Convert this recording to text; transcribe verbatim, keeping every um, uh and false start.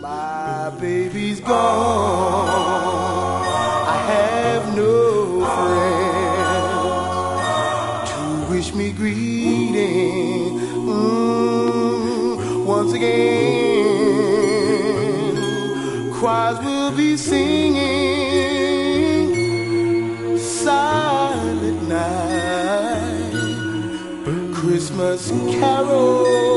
My baby's gone. I have no friends to wish me greeting. Mm, once again, choirs will be singing silent night, Christmas carols.